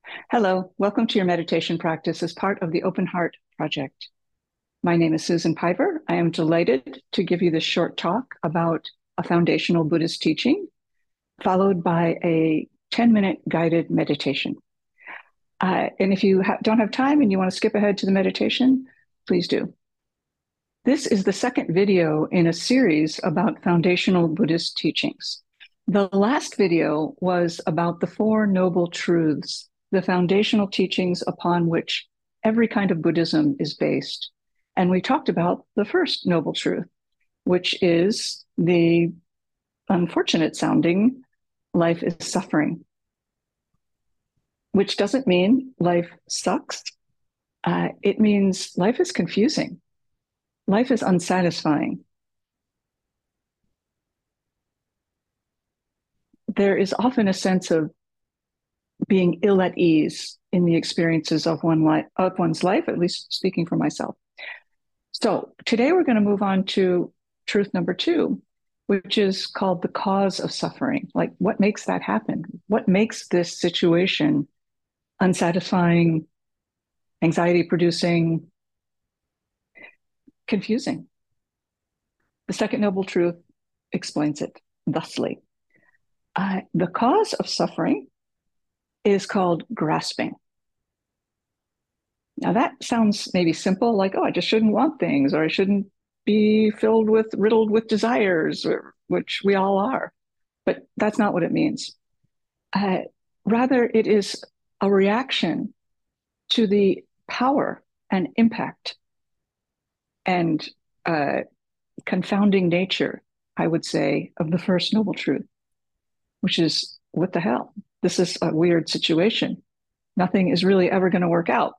Hello, welcome to your meditation practice as part of the Open Heart Project. My name is Susan Piper. I am delighted to give you this short talk about a foundational Buddhist teaching, followed by a 10-minute guided meditation. And if you don't have time and you want to skip ahead to the meditation, please do. This is the second video in a series about foundational Buddhist teachings. The last video was about the Four Noble Truths, the foundational teachings upon which every kind of Buddhism is based. And we talked about the first noble truth, which is the unfortunate sounding life is suffering, which doesn't mean life sucks. It means life is confusing. Life is unsatisfying. There is often a sense of being ill at ease in the experiences of one's life, at least speaking for myself. So today we're going to move on to truth number 2, which is called the cause of suffering. Like, what makes that happen? What makes this situation unsatisfying, anxiety-producing, confusing? The second noble truth explains it thusly. The cause of suffering is called grasping. Now that sounds maybe simple, like, oh, I just shouldn't want things, or I shouldn't be riddled with desires, which we all are. But that's not what it means. Rather, it is a reaction to the power and impact and confounding nature, I would say, of the first noble truth, which is, what the hell? This is a weird situation. Nothing is really ever going to work out.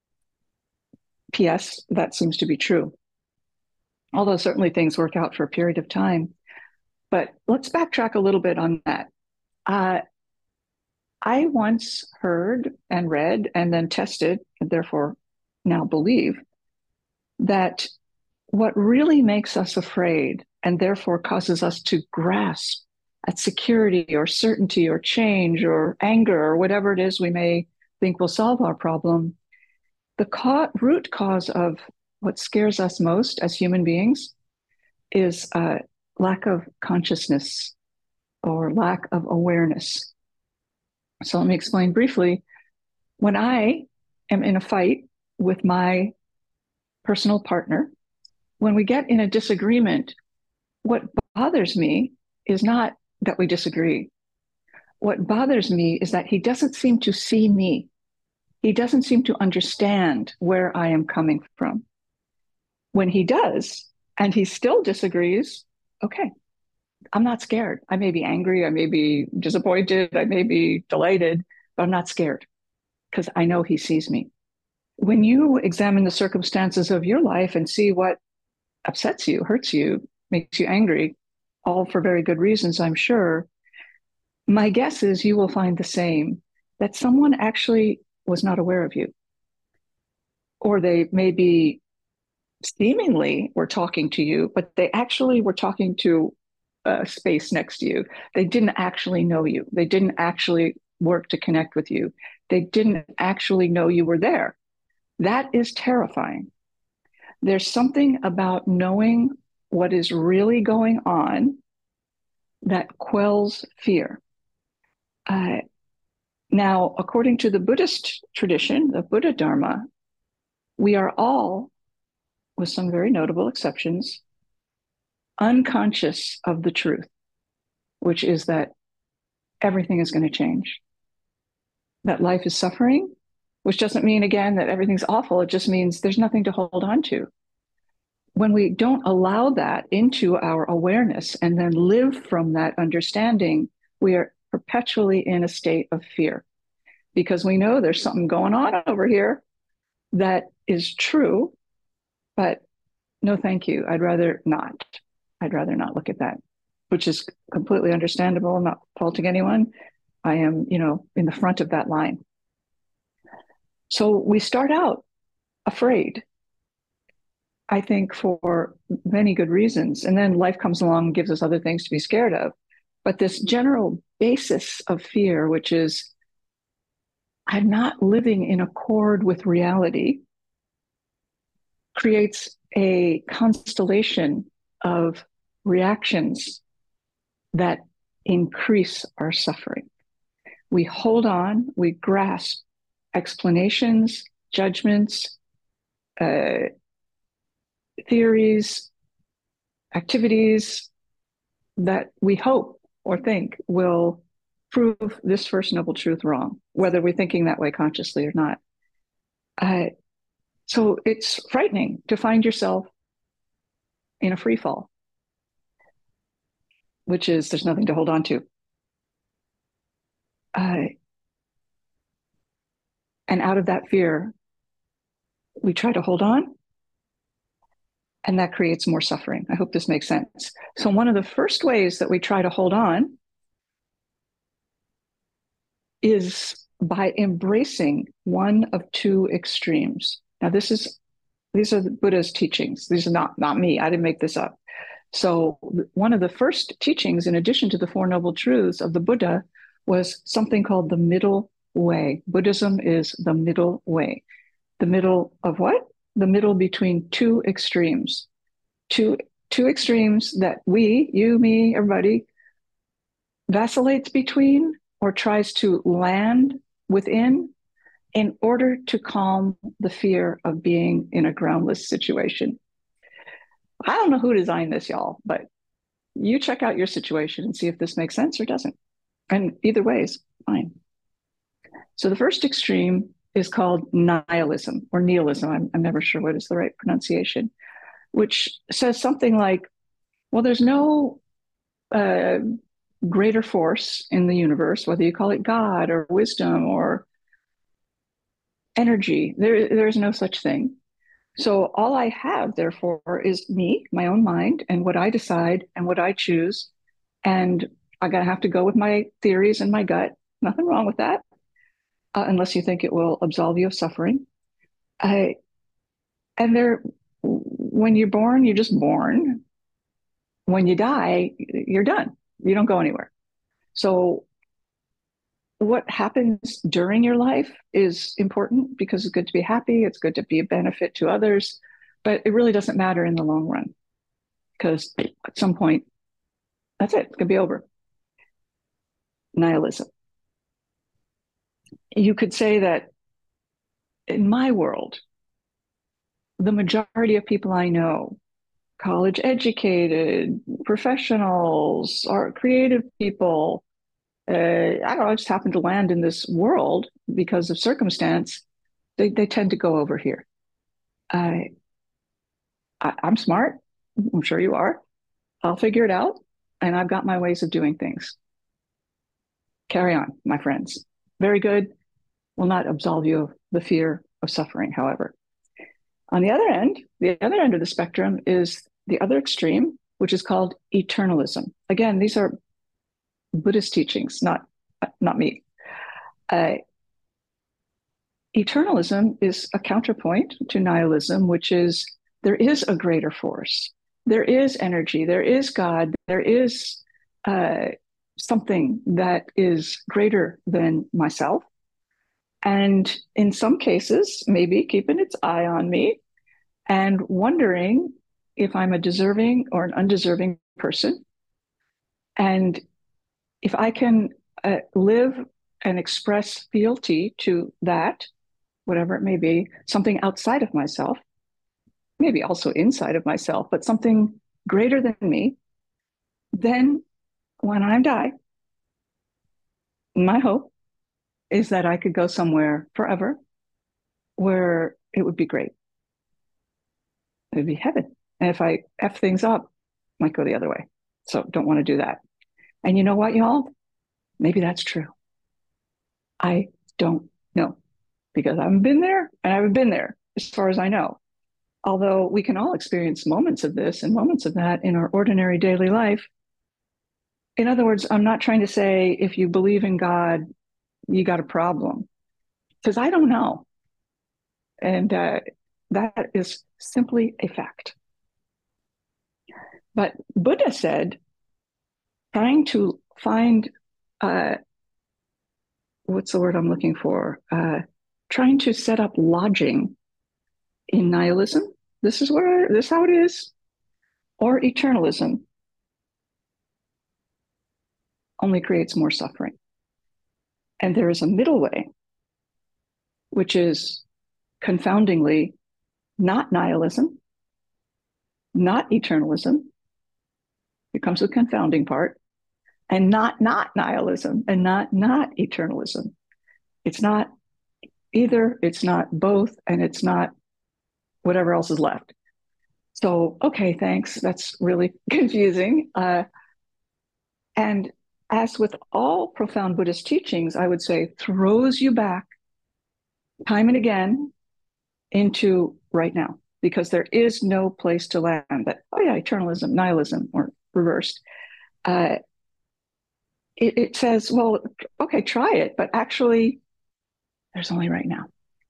P.S., that seems to be true. Although certainly things work out for a period of time. But let's backtrack a little bit on that. I once heard and read and then tested, and therefore now believe, that what really makes us afraid and therefore causes us to grasp at security or certainty or change or anger or whatever it is we may think will solve our problem, the root cause of what scares us most as human beings is a lack of consciousness or lack of awareness. So let me explain briefly. When I am in a fight with my personal partner, when we get in a disagreement, what bothers me is not that we disagree. What bothers me is that he doesn't seem to see me. He doesn't seem to understand where I am coming from. When he does, and he still disagrees, okay, I'm not scared. I may be angry, I may be disappointed, I may be delighted, but I'm not scared because I know he sees me. When you examine the circumstances of your life and see what upsets you, hurts you, makes you angry, all for very good reasons, I'm sure, my guess is you will find the same, that someone actually was not aware of you. Or they maybe seemingly were talking to you, but they actually were talking to a space next to you. They didn't actually know you. They didn't actually work to connect with you. They didn't actually know you were there. That is terrifying. There's something about knowing what is really going on that quells fear. Now, according to the Buddhist tradition, the Buddha Dharma, we are all, with some very notable exceptions, unconscious of the truth, which is that everything is going to change, that life is suffering, which doesn't mean, again, that everything's awful. It just means there's nothing to hold on to. When we don't allow that into our awareness and then live from that understanding, we are perpetually in a state of fear because we know there's something going on over here that is true, but no, thank you. I'd rather not. I'd rather not look at that, which is completely understandable. I'm not faulting anyone. I am, in the front of that line. So we start out afraid, I think, for many good reasons. And then life comes along and gives us other things to be scared of. But this general basis of fear, which is I'm not living in accord with reality creates a constellation of reactions that increase our suffering. We hold on, we grasp explanations, judgments, theories, activities that we hope or think will prove this First Noble Truth wrong, whether we're thinking that way consciously or not. So it's frightening to find yourself in a free fall, which is there's nothing to hold on to. And out of that fear, we try to hold on, and that creates more suffering. I hope this makes sense. So one of the first ways that we try to hold on is by embracing one of two extremes. Now, these are the Buddha's teachings. These are not me. I didn't make this up. So one of the first teachings, in addition to the Four Noble Truths of the Buddha, was something called the middle way. Buddhism is the middle way. The middle of what? The middle between two extremes. Two extremes that we, you, me, everybody, vacillates between or tries to land within in order to calm the fear of being in a groundless situation. I don't know who designed this, y'all, but you check out your situation and see if this makes sense or doesn't. And either way is fine. So the first extreme is called nihilism or nihilism. I'm never sure what is the right pronunciation, which says something like, well, there's no greater force in the universe, whether you call it God or wisdom or energy. There's no such thing. So all I have, therefore, is me, my own mind, and what I decide and what I choose. And I'm going to have to go with my theories and my gut. Nothing wrong with that, unless you think it will absolve you of suffering. And when you're born, you're just born. When you die, you're done. You don't go anywhere. So what happens during your life is important because it's good to be happy. It's good to be a benefit to others, but it really doesn't matter in the long run because at some point, that's it. It's going to be over. Nihilism. You could say that in my world, the majority of people I know, college educated, professionals, or creative people, I don't know, I just happen to land in this world because of circumstance. They tend to go over here. I'm smart. I'm sure you are. I'll figure it out. And I've got my ways of doing things. Carry on, my friends. Very good. Will not absolve you of the fear of suffering, however. On the other end of the spectrum is the other extreme, which is called eternalism. Again, these are Buddhist teachings, not me. Eternalism is a counterpoint to nihilism, which is there is a greater force. There is energy. There is God. There is something that is greater than myself. And in some cases, maybe keeping its eye on me and wondering if I'm a deserving or an undeserving person. And if I can live and express fealty to that, whatever it may be, something outside of myself, maybe also inside of myself, but something greater than me, then when I die, my hope is that I could go somewhere forever where it would be great. It would be heaven. And if I F things up, I might go the other way. So don't want to do that. And you know what, y'all? Maybe that's true. I don't know because I haven't been there and I haven't been there as far as I know. Although we can all experience moments of this and moments of that in our ordinary daily life. In other words, I'm not trying to say if you believe in God, you got a problem, because I don't know. And that is simply a fact. But Buddha said, trying to find what what's the word I'm looking for? Trying to set up lodging in nihilism. This is how it is, or eternalism only creates more suffering. And there is a middle way, which is confoundingly not nihilism, not eternalism. Here comes the confounding part, and not nihilism, and not eternalism. It's not either, it's not both, and it's not whatever else is left. So, okay, thanks. That's really confusing. And as with all profound Buddhist teachings, I would say throws you back time and again into right now, because there is no place to land that, oh yeah, eternalism, nihilism, or reversed. It says, well, okay, try it, but actually, there's only right now.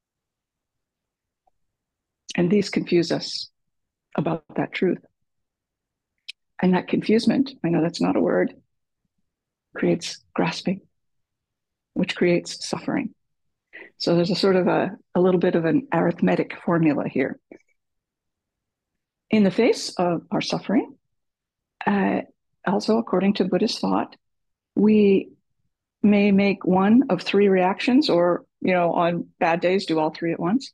And these confuse us about that truth. And that confusement, I know that's not a word, creates grasping, which creates suffering. So there's a sort of a little bit of an arithmetic formula here. In the face of our suffering, also according to Buddhist thought, we may make one of three reactions, or, on bad days, do all three at once.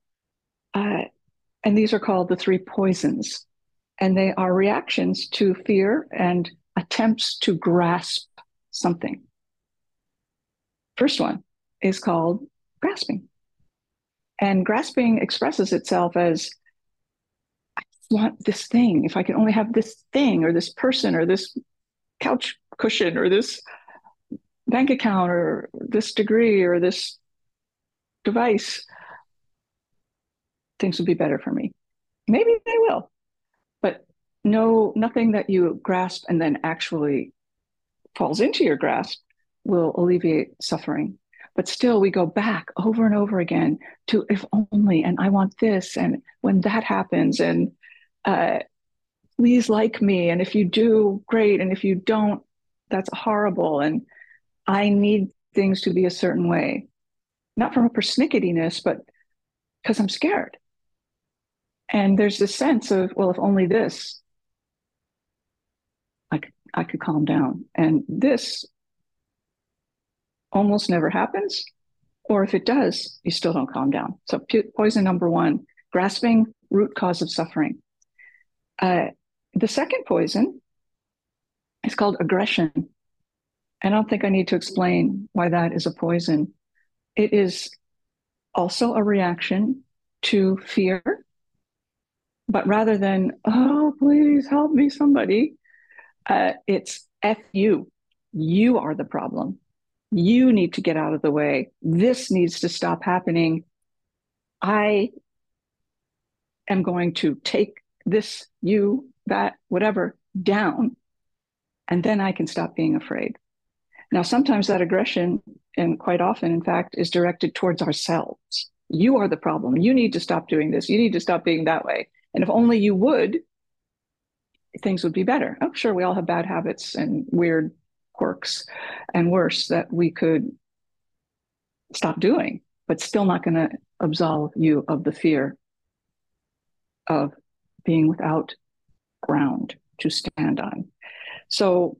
And these are called the three poisons. And they are reactions to fear and attempts to grasp something. First one is called grasping. And grasping expresses itself as, I want this thing. If I can only have this thing, or this person, or this couch cushion, or this bank account, or this degree, or this device, things would be better for me. Maybe they will, but nothing that you grasp and then actually falls into your grasp will alleviate suffering. But still, we go back over and over again to if only, and I want this, and when that happens, and please like me, and if you do, great, and if you don't, that's horrible, and I need things to be a certain way. Not from a persnicketyness, but because I'm scared. And there's this sense of, well, if only this, I could calm down. And this almost never happens. Or if it does, you still don't calm down. So poison number one, grasping, root cause of suffering. The second poison is called aggression. I don't think I need to explain why that is a poison. It is also a reaction to fear. But rather than, oh, please help me, somebody, it's F you. You are the problem. You need to get out of the way. This needs to stop happening. I am going to take this, you, that, whatever, down, and then I can stop being afraid. Now, sometimes that aggression, and quite often, in fact, is directed towards ourselves. You are the problem. You need to stop doing this. You need to stop being that way. And if only you would, things would be better. Oh, sure, we all have bad habits and weird quirks and worse that we could stop doing, but still not going to absolve you of the fear of being without ground to stand on. So,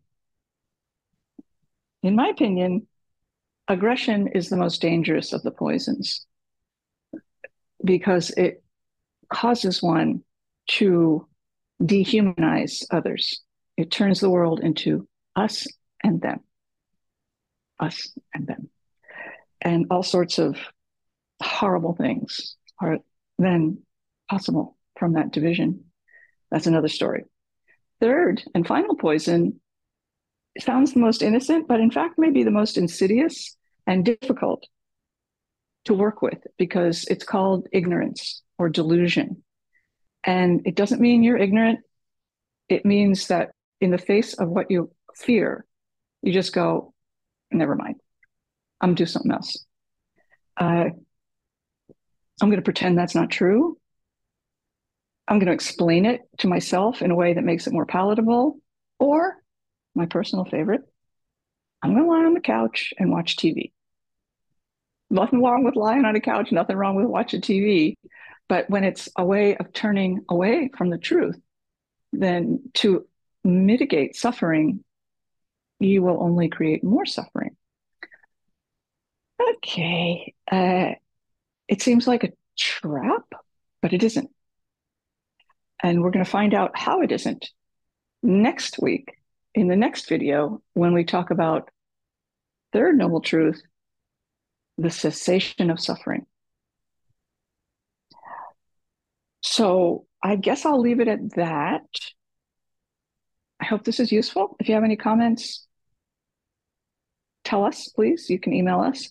in my opinion, aggression is the most dangerous of the poisons because it causes one to dehumanize others. It turns the world into us and them, us and them. And all sorts of horrible things are then possible from that division. That's another story. Third and final poison sounds the most innocent, but in fact may be the most insidious and difficult to work with because it's called ignorance or delusion. And it doesn't mean you're ignorant. It means that in the face of what you fear, you just go, never mind. I'm gonna do something else. I'm going to pretend that's not true. I'm going to explain it to myself in a way that makes it more palatable. Or, my personal favorite, I'm going to lie on the couch and watch TV. Nothing wrong with lying on a couch, nothing wrong with watching TV. But when it's a way of turning away from the truth, then to mitigate suffering, you will only create more suffering. Okay. It seems like a trap, but it isn't. And we're going to find out how it isn't next week in the next video when we talk about third noble truth, the cessation of suffering. So I guess I'll leave it at that. I hope this is useful. If you have any comments, tell us, please. You can email us.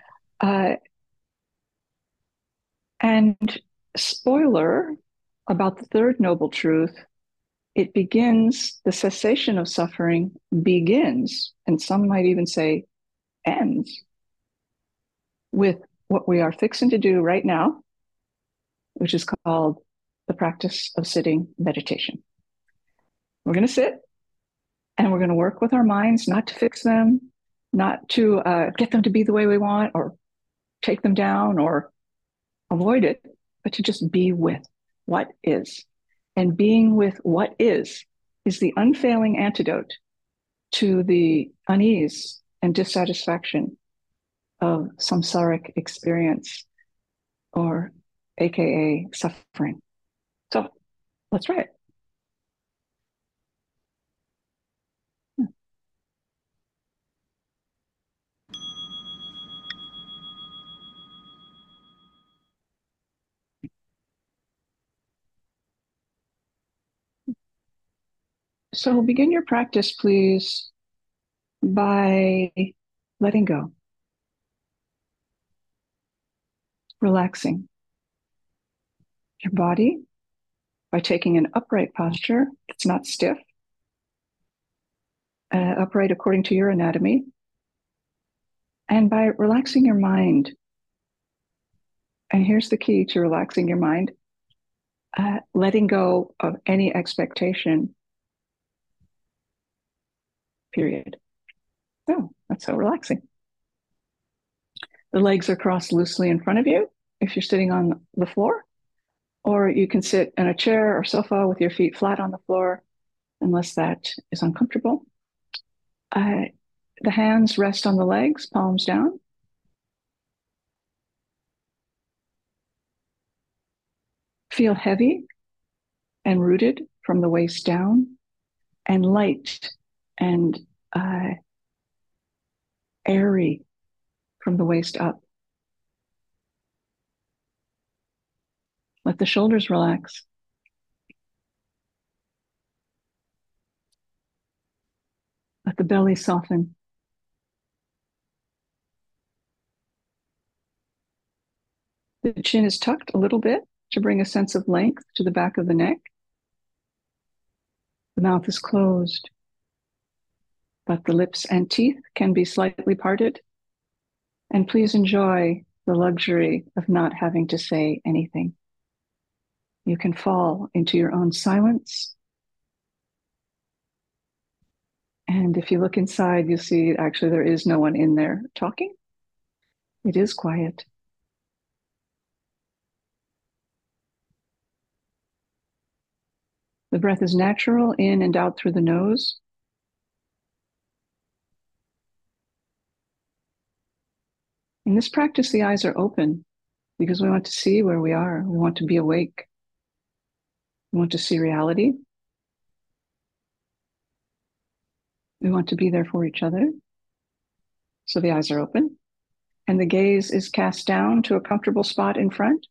And spoiler about the third noble truth, it begins, the cessation of suffering begins, and some might even say ends, with what we are fixing to do right now, which is called the practice of sitting meditation. We're going to sit and we're going to work with our minds, not to fix them, not to get them to be the way we want or take them down or avoid it, but to just be with what is. And being with what is the unfailing antidote to the unease and dissatisfaction of samsaric experience, or AKA suffering. So let's try it. So begin your practice, please, by letting go, relaxing your body by taking an upright posture. It's not stiff, upright according to your anatomy, and by relaxing your mind. And here's the key to relaxing your mind, letting go of any expectation, period. Oh, that's so relaxing. The legs are crossed loosely in front of you if you're sitting on the floor, or you can sit in a chair or sofa with your feet flat on the floor, unless that is uncomfortable. The hands rest on the legs, palms down. Feel heavy and rooted from the waist down, and light and airy from the waist up. Let the shoulders relax. Let the belly soften. The chin is tucked a little bit to bring a sense of length to the back of the neck. The mouth is closed, but the lips and teeth can be slightly parted. And please enjoy the luxury of not having to say anything. You can fall into your own silence. And if you look inside, you'll see actually there is no one in there talking. It is quiet. The breath is natural, in and out through the nose. In this practice, the eyes are open because we want to see where we are. We want to be awake. We want to see reality. We want to be there for each other. So the eyes are open and the gaze is cast down to a comfortable spot in front,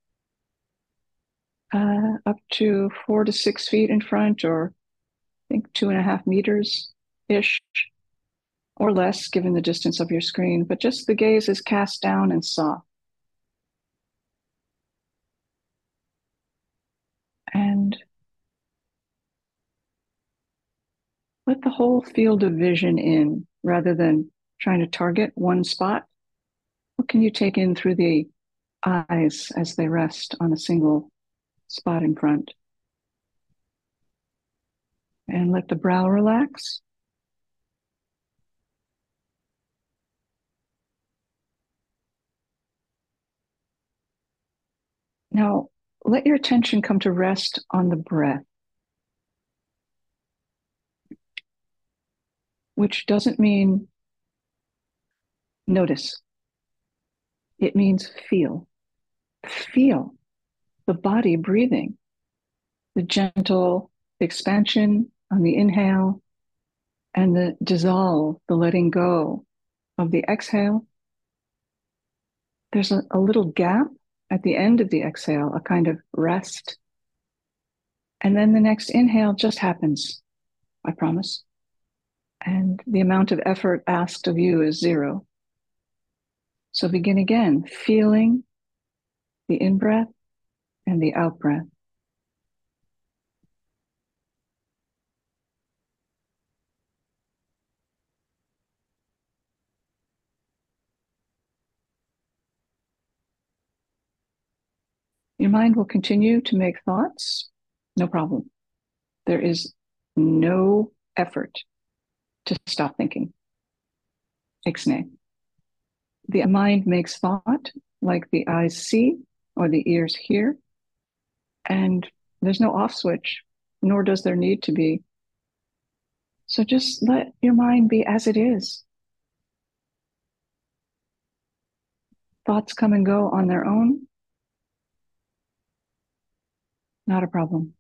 up to 4 to 6 feet in front, or I think 2.5 meters-ish, or less, given the distance of your screen, but just the gaze is cast down and soft. And let the whole field of vision in, rather than trying to target one spot. What can you take in through the eyes as they rest on a single spot in front? And let the brow relax. Now, let your attention come to rest on the breath, which doesn't mean notice. It means feel. Feel the body breathing, the gentle expansion on the inhale and the dissolve, the letting go of the exhale. There's a little gap at the end of the exhale, a kind of rest. And then the next inhale just happens, I promise. And the amount of effort asked of you is zero. So begin again, feeling the in breath and the out breath. Your mind will continue to make thoughts, no problem. There is no effort to stop thinking. Ixnay. The mind makes thought like the eyes see or the ears hear, and there's no off switch, nor does there need to be. So just let your mind be as it is. Thoughts come and go on their own, not a problem.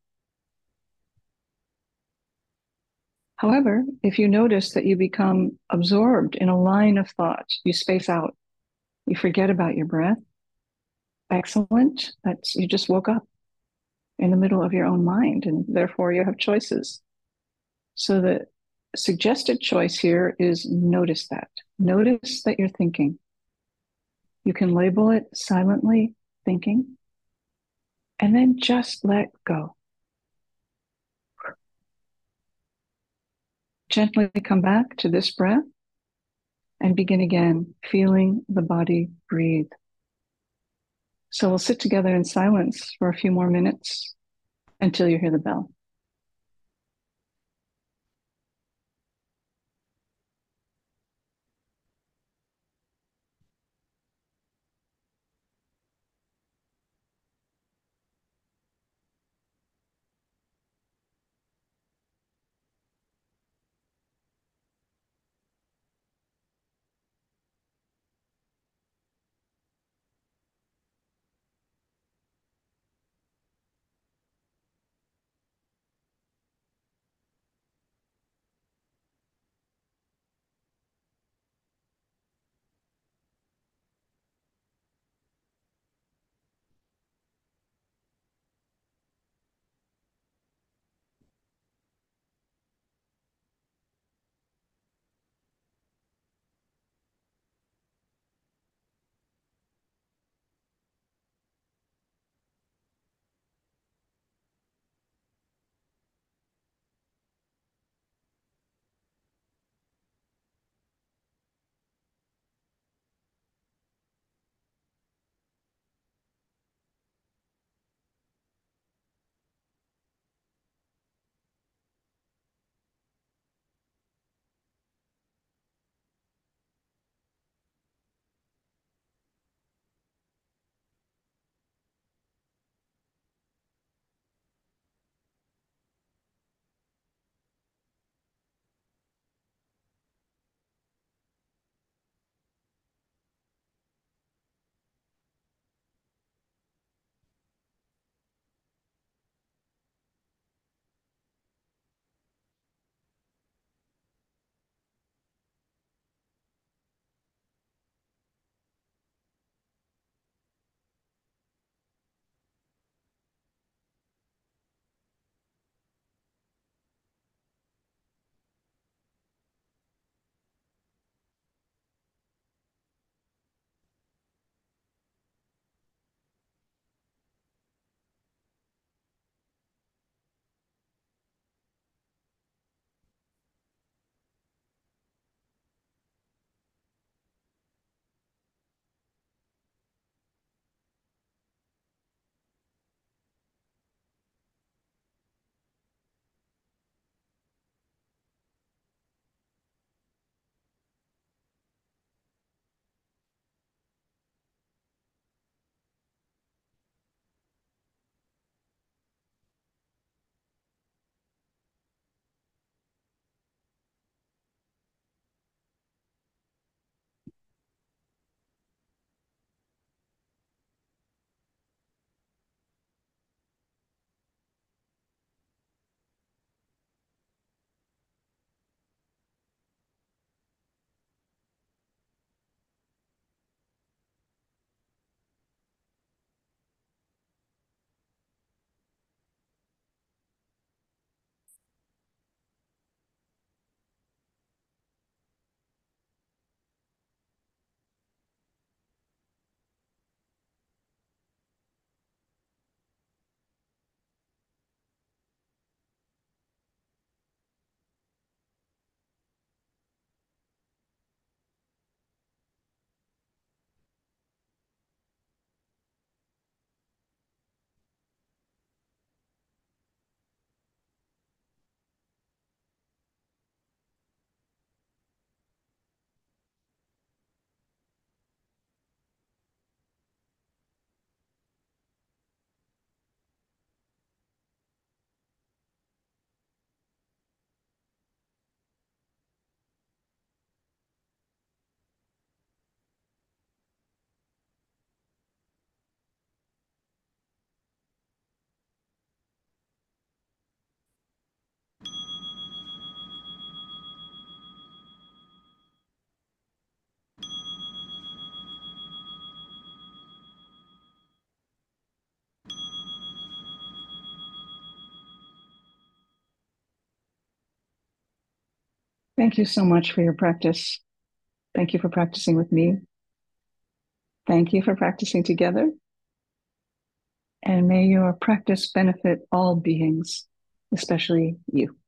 However, if you notice that you become absorbed in a line of thought, you space out, you forget about your breath, excellent. That's you just woke up in the middle of your own mind, and therefore you have choices. So the suggested choice here is notice that. Notice that you're thinking. You can label it silently thinking, and then just let go. Gently come back to this breath and begin again, feeling the body breathe. So we'll sit together in silence for a few more minutes until you hear the bell. Thank you so much for your practice. Thank you for practicing with me. Thank you for practicing together. And may your practice benefit all beings, especially you.